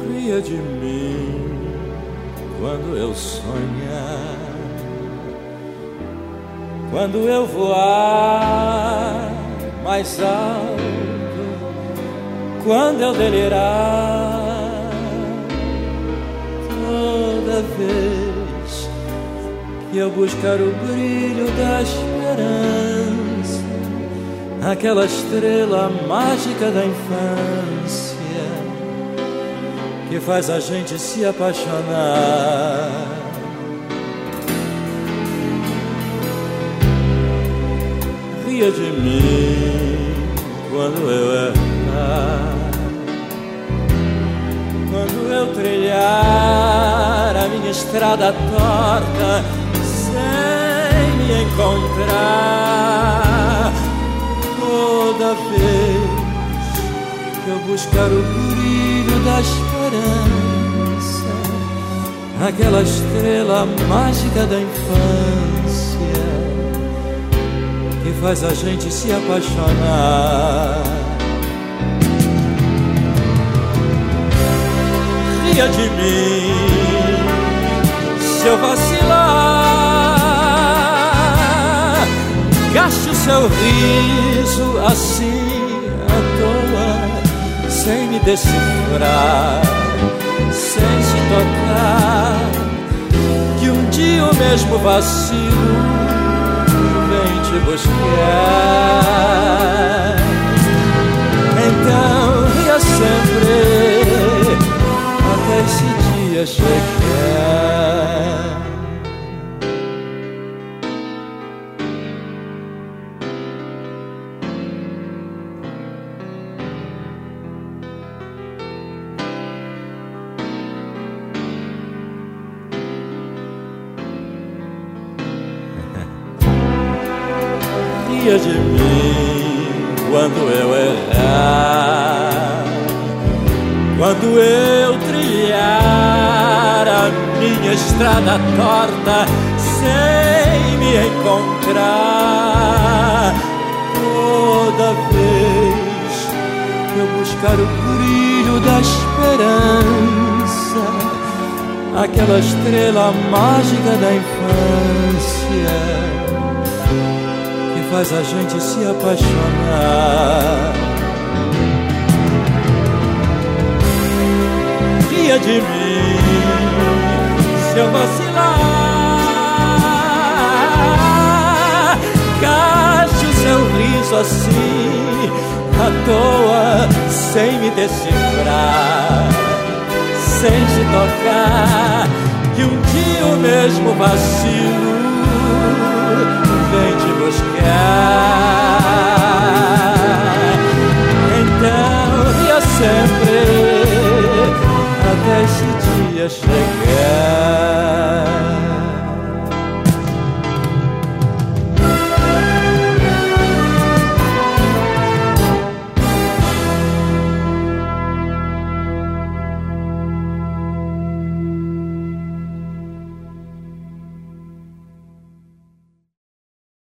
Ria de mim quando eu sonhar, quando eu voar mais alto, quando eu delirar. Toda vez que eu buscar o brilho da esperança, aquela estrela mágica da infância que faz a gente se apaixonar. Ria de mim quando eu errar, quando eu trilhar a minha estrada torta sem me encontrar. Toda vez que eu buscar o brilho da esperança, aquela estrela mágica da infância que faz a gente se apaixonar. Ria de mim se eu vacilar, gaste o seu riso assim à toa, sem me decifrar, sem se tocar, que um dia o mesmo vacilo vem te buscar. Então ria sempre até esse dia chegar. Ria de mim quando eu errar, quando eu trilhar a minha estrada torta sem me encontrar. Toda vez que eu buscar o brilho da esperança, aquela estrela mágica da infância que faz a gente se apaixonar. Ria de mim se eu vacilar, gaste o seu riso assim à toa, sem me decifrar, sem se tocar, que um dia o mesmo vacilo vem te buscar.